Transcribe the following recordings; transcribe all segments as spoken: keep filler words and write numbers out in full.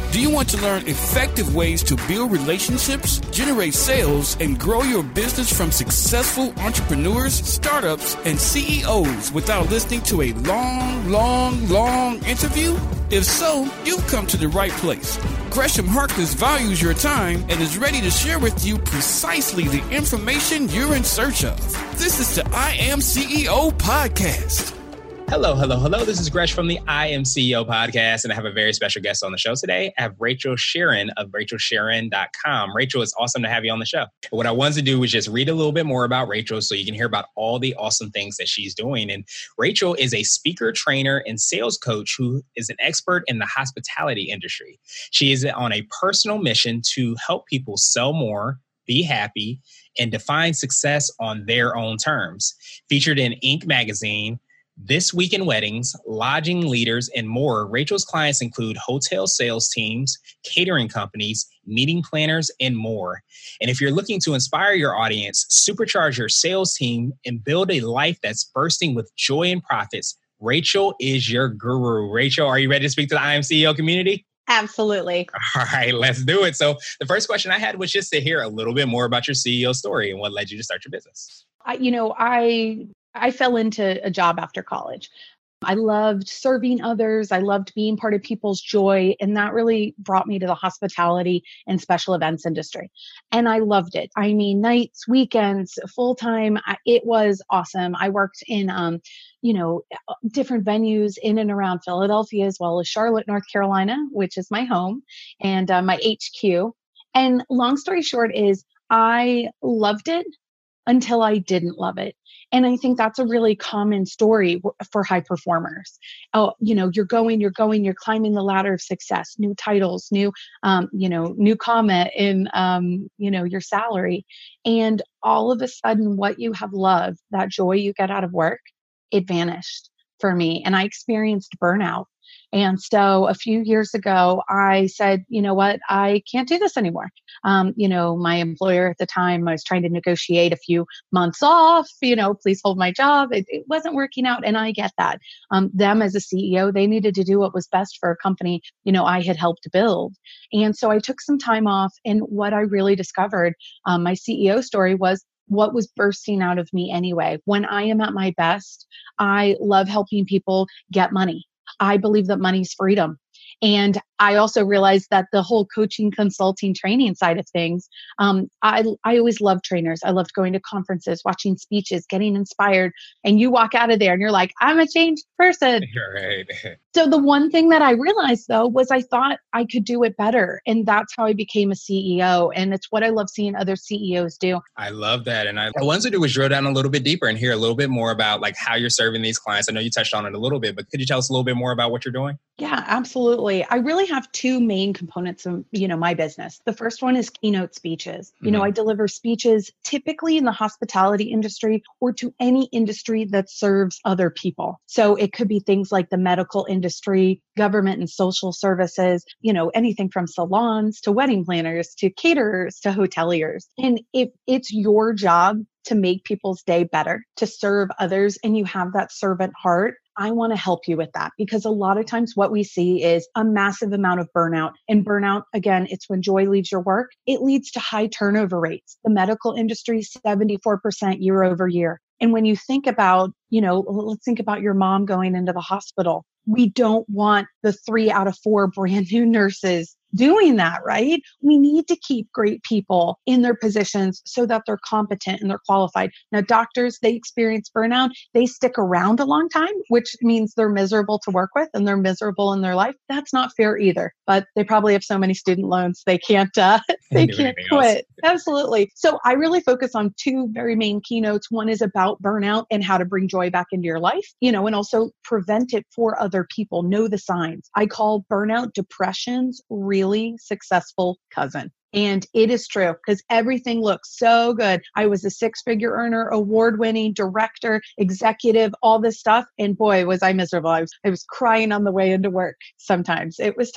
Do you want to learn effective ways to build relationships, generate sales, and grow your business from successful entrepreneurs, startups, and C E Os without listening to a long, long, long interview? If so, you've come to the right place. Gresham Harkless values your time and is ready to share with you precisely the information you're in search of. This is the I Am C E O podcast. Hello, hello, hello. This is Gresh from the I Am C E O podcast, and I have a very special guest on the show today. I have Rachel Sharon of Rachel Sharon dot com. Rachel, it's awesome to have you on the show. What I wanted to do was just read a little bit more about Rachel so you can hear about all the awesome things that she's doing. And Rachel is a speaker, trainer, and sales coach who is an expert in the hospitality industry. She is on a personal mission to help people sell more, be happy, and define success on their own terms. Featured in Inc magazine, This Week in Weddings, Lodging Leaders, and more, Rachel's clients include hotel sales teams, catering companies, meeting planners, and more. And if you're looking to inspire your audience, supercharge your sales team, and build a life that's bursting with joy and profits, Rachel is your guru. Rachel, are you ready to speak to the I Am C E O community? Absolutely. All right, let's do it. So the first question I had was just to hear a little bit more about your C E O story and what led you to start your business. I, you know, I I fell into a job after college. I loved serving others. I loved being part of people's joy. And that really brought me to the hospitality and special events industry. And I loved it. I mean, nights, weekends, full time. It was awesome. I worked in, um, you know, different venues in and around Philadelphia, as well as Charlotte, North Carolina, which is my home and uh, my H Q. And long story short is I loved it until I didn't love it. And I think that's a really common story for high performers. Oh, you know, you're going, you're going, you're climbing the ladder of success, new titles, new, um, you know, new comma in, um, you know, your salary. And all of a sudden, what you have loved, that joy you get out of work, it vanished for me. And I experienced burnout. And so a few years ago, I said, you know what, I can't do this anymore. Um, you know, my employer at the time, I was trying to negotiate a few months off, you know, please hold my job. It, it wasn't working out. And I get that. Um, them as a C E O, they needed to do what was best for a company, you know, I had helped build. And so I took some time off. And what I really discovered, um, my C E O story was, what was bursting out of me anyway. When I am at my best, I love helping people get money. I believe that money's freedom. And I also realized that the whole coaching, consulting, training side of things, um, I, I always loved trainers. I loved going to conferences, watching speeches, getting inspired. And you walk out of there and you're like, I'm a changed person. Right. So the one thing that I realized, though, was I thought I could do it better. And that's how I became a C E O. And it's what I love seeing other C E Os do. I love that. And I, I wanted to do was drill down a little bit deeper and hear a little bit more about like how you're serving these clients. I know you touched on it a little bit, but could you tell us a little bit more about what you're doing? Yeah, absolutely. I really have two main components of, you know, my business. The first one is keynote speeches. You mm-hmm. know, I deliver speeches typically in the hospitality industry or to any industry that serves other people. So it could be things like the medical industry, government and social services, you know, anything from salons to wedding planners to caterers to hoteliers. And if it's your job to make people's day better, to serve others, and you have that servant heart, I want to help you with that, because a lot of times what we see is a massive amount of burnout. And burnout, again, it's when joy leaves your work. It leads to high turnover rates. The medical industry, seventy-four percent year over year. And when you think about, you know, let's think about your mom going into the hospital. We don't want the three out of four brand new nurses doing that, right? We need to keep great people in their positions so that they're competent and they're qualified. Now, doctors, they experience burnout. They stick around a long time, which means they're miserable to work with and they're miserable in their life. That's not fair either. But they probably have so many student loans, they can't, uh, they can't quit. Absolutely. So I really focus on two very main keynotes. One is about burnout and how to bring joy back into your life, you know, and also prevent it for other people. Know the signs. I call burnout depression's really successful cousin. And it is true because everything looks so good. I was a six-figure earner, award-winning director, executive, all this stuff. And boy, was I miserable. I was, I was crying on the way into work sometimes. It was tough.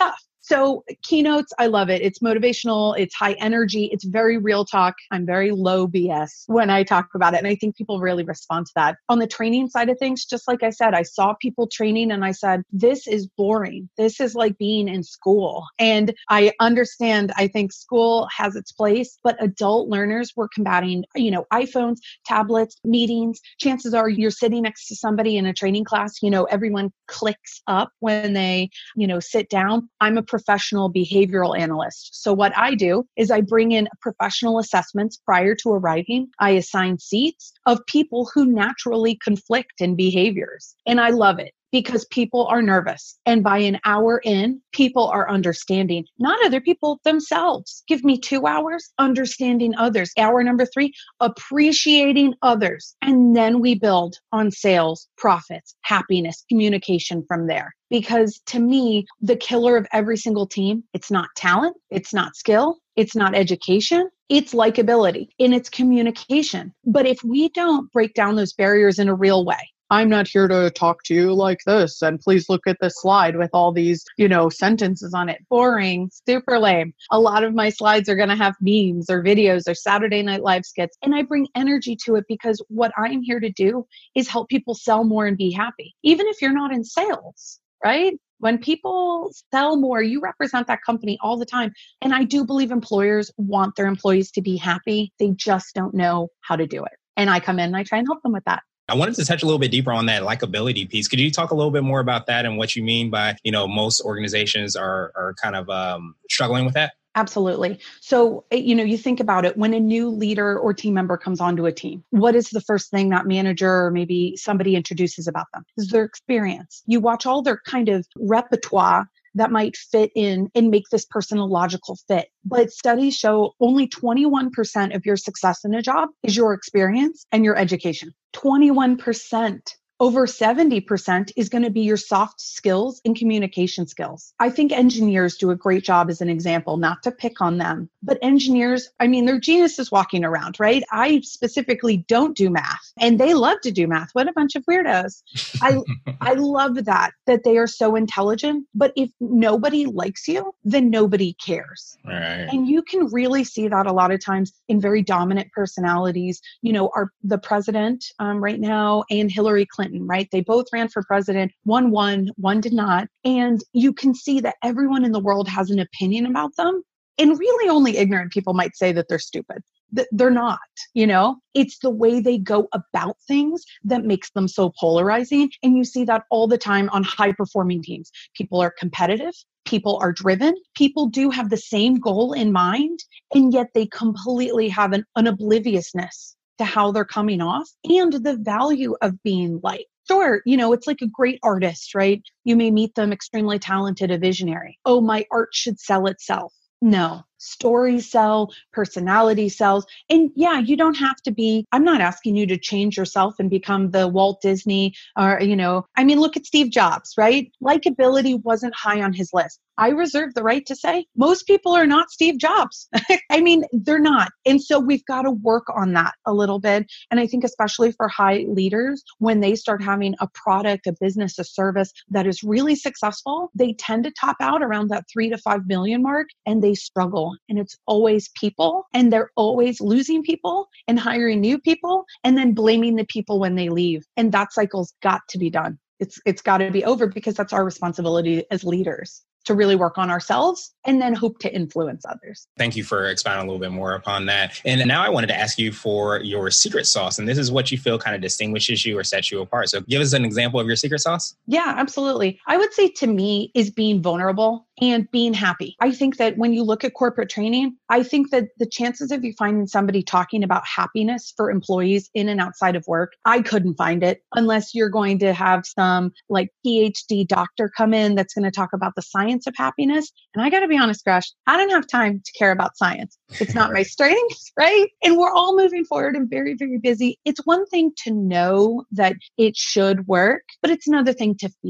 So keynotes, I love it. It's motivational. It's high energy. It's very real talk. I'm very low B S when I talk about it. And I think people really respond to that. On the training side of things, just like I said, I saw people training and I said, this is boring. This is like being in school. And I understand, I think school has its place, but adult learners were combating, you know, iPhones, tablets, meetings. Chances are you're sitting next to somebody in a training class, you know, everyone clicks up when they, you know, sit down. I'm a professional behavioral analyst. So what I do is I bring in professional assessments prior to arriving. I assign seats of people who naturally conflict in behaviors. And I love it because people are nervous. And by an hour in, people are understanding, not other people themselves. Give me two hours understanding others. Hour number three, appreciating others. And then we build on sales, profits, happiness, communication from there. Because to me, the killer of every single team, it's not talent, it's not skill, it's not education, it's likability and it's communication. But if we don't break down those barriers in a real way, I'm not here to talk to you like this. And please look at this slide with all these, you know, sentences on it. Boring, super lame. A lot of my slides are going to have memes or videos or Saturday Night Live skits. And I bring energy to it because what I'm here to do is help people sell more and be happy. Even if you're not in sales, right? When people sell more, you represent that company all the time. And I do believe employers want their employees to be happy. They just don't know how to do it. And I come in and I try and help them with that. I wanted to touch a little bit deeper on that likability piece. Could you talk a little bit more about that and what you mean by, you know, most organizations are are kind of um, struggling with that? Absolutely. So, you know, you think about it, when a new leader or team member comes onto a team, what is the first thing that manager or maybe somebody introduces about them? Is their experience. You watch all their kind of repertoire that might fit in and make this person a logical fit. But studies show only twenty-one percent of your success in a job is your experience and your education. twenty-one percent. Over seventy percent is going to be your soft skills and communication skills. I think engineers do a great job as an example, not to pick on them, but engineers, I mean, they're geniuses walking around, right? I specifically don't do math and they love to do math. What a bunch of weirdos. I, I love that, that they are so intelligent, but if nobody likes you, then nobody cares. Right. And you can really see that a lot of times in very dominant personalities. You know, our the president um, right now and Hillary Clinton, right? They both ran for president. One won, one did not. And you can see that everyone in the world has an opinion about them. And really only ignorant people might say that they're stupid. They're not, you know, it's the way they go about things that makes them so polarizing. And you see that all the time on high performing teams. People are competitive. People are driven. People do have the same goal in mind. And yet they completely have an, an obliviousness to how they're coming off and the value of being liked. Sure, you know, it's like a great artist, right? You may meet them extremely talented, a visionary. Oh, my art should sell itself. No. Stories sell, personality sells. And yeah, you don't have to be, I'm not asking you to change yourself and become the Walt Disney or, you know, I mean, look at Steve Jobs, right? Likability wasn't high on his list. I reserve the right to say most people are not Steve Jobs. I mean, they're not. And so we've got to work on that a little bit. And I think especially for high leaders, when they start having a product, a business, a service that is really successful, they tend to top out around that three to five million mark and they struggle. And it's always people and they're always losing people and hiring new people and then blaming the people when they leave. And that cycle's got to be done. It's it's got to be over because that's our responsibility as leaders to really work on ourselves and then hope to influence others. Thank you for expounding a little bit more upon that. And now I wanted to ask you for your secret sauce. And this is what you feel kind of distinguishes you or sets you apart. So give us an example of your secret sauce. Yeah, absolutely. I would say to me is being vulnerable and being happy. I think that when you look at corporate training, I think that the chances of you finding somebody talking about happiness for employees in and outside of work, I couldn't find it unless you're going to have some like P H D doctor come in that's going to talk about the science of happiness. And I got to be honest, Gresh, I don't have time to care about science. It's not my strength, right? And we're all moving forward and very, very busy. It's one thing to know that it should work, but it's another thing to feel it.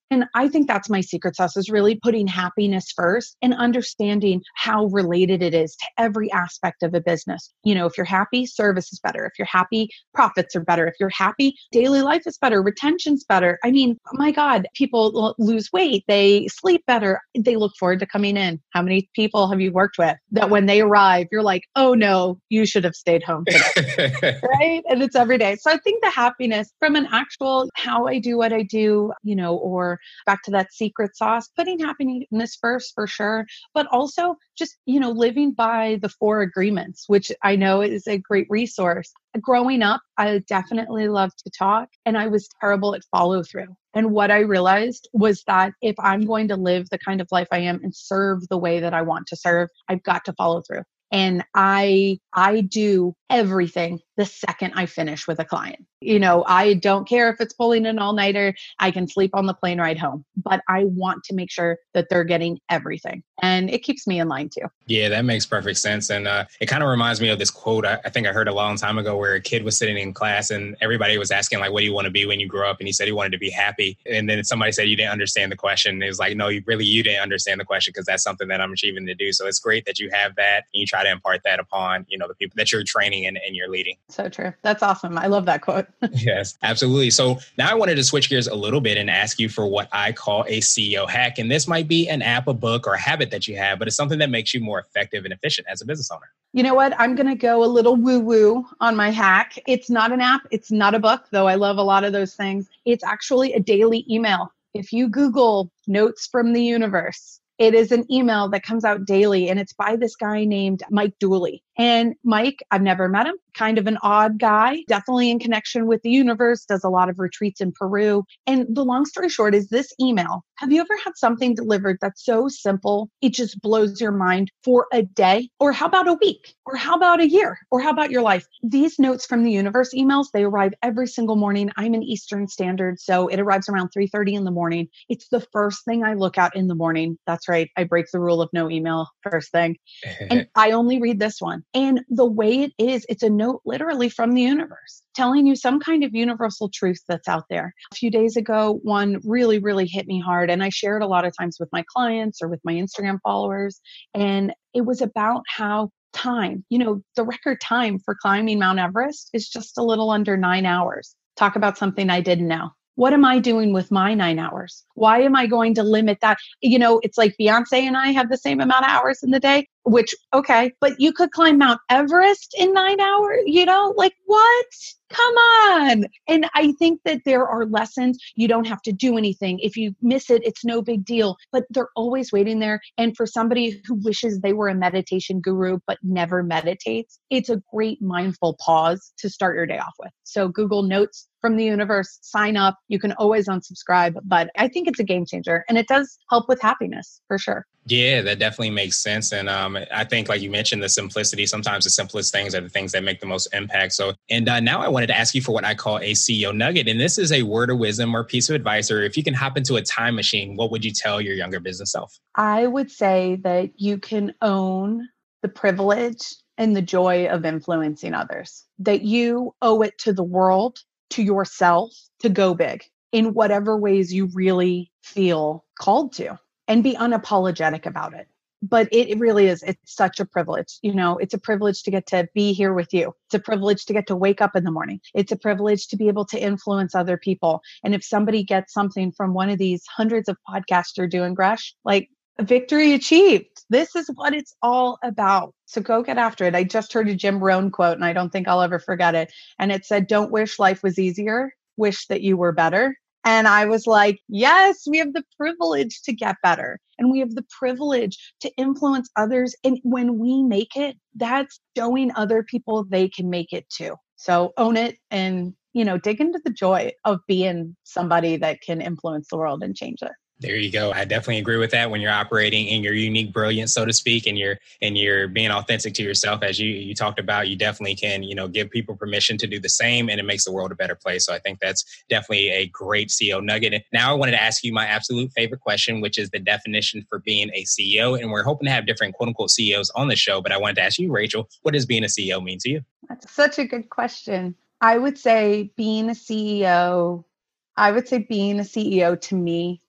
And I think that's my secret sauce, is really putting happiness first and understanding how related it is to every aspect of a business. You know, if you're happy, service is better. If you're happy, profits are better. If you're happy, daily life is better. Retention's better. I mean, oh my God, people lose weight. They sleep better. They look forward to coming in. How many people have you worked with that when they arrive, you're like, oh no, you should have stayed home today, right? And it's every day. So I think the happiness from an actual how I do what I do, you know, or back to that secret sauce, putting happiness first for sure, but also just, you know, living by the four agreements, which I know is a great resource. Growing up, I definitely loved to talk and I was terrible at follow through. And what I realized was that if I'm going to live the kind of life I am and serve the way that I want to serve, I've got to follow through. And I, I do everything the second I finish with a client. You know, I don't care if it's pulling an all-nighter. I can sleep on the plane ride home, but I want to make sure that they're getting everything. And it keeps me in line too. Yeah, that makes perfect sense. And uh, it kind of reminds me of this quote I, I think I heard a long time ago where a kid was sitting in class and everybody was asking, like, what do you want to be when you grow up? And he said he wanted to be happy. And then somebody said, you didn't understand the question. And it was like, no, you really, you didn't understand the question because that's something that I'm achieving to do. So it's great that you have that and you try to impart that upon, you know, the people that you're training and, and you're leading. So true. That's awesome. I love that quote. Yes, absolutely. So now I wanted to switch gears a little bit and ask you for what I call a C E O hack. And this might be an app, a book, or a habit that you have, but it's something that makes you more effective and efficient as a business owner. You know what? I'm going to go a little woo-woo on my hack. It's not an app. It's not a book, though I love a lot of those things. It's actually a daily email. If you Google Notes from the Universe, it is an email that comes out daily, and it's by this guy named Mike Dooley. And Mike, I've never met him, kind of an odd guy, definitely in connection with the universe, does a lot of retreats in Peru. And the long story short is this email. Have you ever had something delivered that's so simple, it just blows your mind for a day? Or how about a week? Or how about a year? Or how about your life? These Notes from the Universe emails, they arrive every single morning. I'm in Eastern Standard, so it arrives around three thirty in the morning. It's the first thing I look at in the morning. That's right. I break the rule of no email first thing. And I only read this one. And the way it is, it's a note literally from the universe telling you some kind of universal truth that's out there. A few days ago, one really, really hit me hard. And I share it a lot of times with my clients or with my Instagram followers. And it was about how time, you know, the record time for climbing Mount Everest is just a little under nine hours. Talk about something I didn't know. What am I doing with my nine hours? Why am I going to limit that? You know, it's like Beyonce and I have the same amount of hours in the day, which, okay, but you could climb Mount Everest in nine hours, you know, like what? Come on. And I think that there are lessons. You don't have to do anything. If you miss it, it's no big deal, but they're always waiting there. And for somebody who wishes they were a meditation guru, but never meditates, it's a great mindful pause to start your day off with. So Google Notes from the Universe, sign up. You can always unsubscribe, but I think it's a game changer and it does help with happiness for sure. Yeah, that definitely makes sense. And um, I think, like you mentioned, the simplicity, sometimes the simplest things are the things that make the most impact. So, and uh, now I wanted to ask you for what I call a C E O nugget. And this is a word of wisdom or piece of advice, or if you can hop into a time machine, what would you tell your younger business self? I would say that you can own the privilege and the joy of influencing others, that you owe it to the world, to yourself, to go big in whatever ways you really feel called to. And be unapologetic about it. But it really is, it's such a privilege. You know, it's a privilege to get to be here with you. It's a privilege to get to wake up in the morning. It's a privilege to be able to influence other people. And if somebody gets something from one of these hundreds of podcasts you're doing, Gresh, like victory achieved. This is what it's all about. So go get after it. I just heard a Jim Rohn quote, and I don't think I'll ever forget it. And it said, don't wish life was easier, wish that you were better. And I was like, yes, we have the privilege to get better. And we have the privilege to influence others. And when we make it, that's showing other people they can make it too. So own it and, you know, dig into the joy of being somebody that can influence the world and change it. There you go. I definitely agree with that. When you're operating in your unique brilliance, so to speak, and you're and you're being authentic to yourself, as you you talked about, you definitely can, you know, give people permission to do the same, and it makes the world a better place. So I think that's definitely a great C E O nugget. And now I wanted to ask you my absolute favorite question, which is the definition for being a C E O. And we're hoping to have different quote unquote C E Os on the show, but I wanted to ask you, Rachel, what does being a C E O mean to you? That's such a good question. I would say being a C E O, I would say being a C E O to me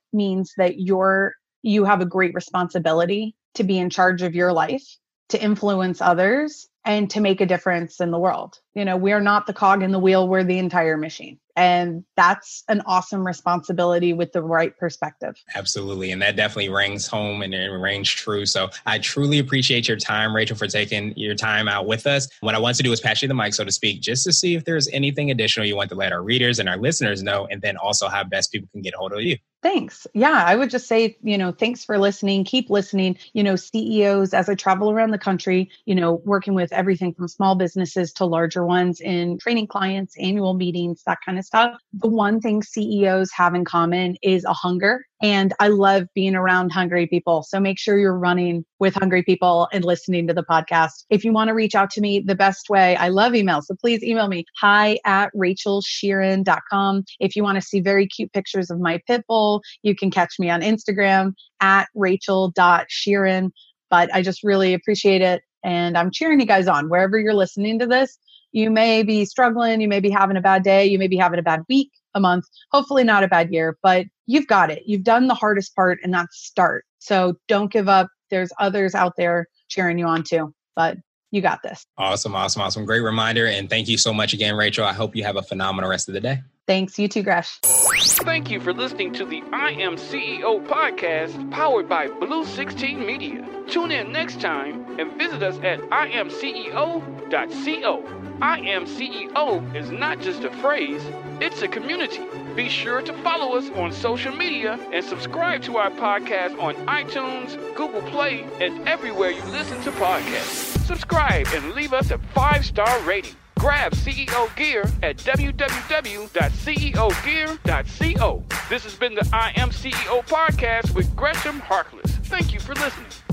means that you're, you have a great responsibility to be in charge of your life, to influence others, and to make a difference in the world. You know, we're not the cog in the wheel, we're the entire machine. And that's an awesome responsibility with the right perspective. Absolutely. And that definitely rings home and it rings true. So I truly appreciate your time, Rachel, for taking your time out with us. What I want to do is pass you the mic, so to speak, just to see if there's anything additional you want to let our readers and our listeners know, and then also how best people can get a hold of you. Thanks. Yeah, I would just say, you know, thanks for listening. Keep listening. You know, C E Os, as I travel around the country, you know, working with everything from small businesses to larger ones in training clients, annual meetings, that kind of stuff. The one thing C E Os have in common is a hunger. And I love being around hungry people. So make sure you're running with hungry people and listening to the podcast. If you want to reach out to me, the best way, I love email. So please email me, hi at rachel sheeran dot com. If you want to see very cute pictures of my pit bull, you can catch me on Instagram at rachel dot sheeran. But I just really appreciate it. And I'm cheering you guys on wherever you're listening to this. You may be struggling. You may be having a bad day. You may be having a bad week, a month, hopefully not a bad year, but you've got it. You've done the hardest part, and that's start. So don't give up. There's others out there cheering you on too, but you got this. Awesome. Awesome. Awesome. Great reminder. And thank you so much again, Rachel. I hope you have a phenomenal rest of the day. Thanks. You too, Gresh. Thank you for listening to the I Am C E O podcast powered by Blue sixteen Media. Tune in next time and visit us at I am C E O dot co. I Am C E O is not just a phrase, it's a community. Be sure to follow us on social media and subscribe to our podcast on iTunes, Google Play, and everywhere you listen to podcasts. Subscribe and leave us a five-star rating. Grab C E O gear at w w w dot c e o gear dot co. This has been the I Am C E O podcast with Gresham Harkless. Thank you for listening.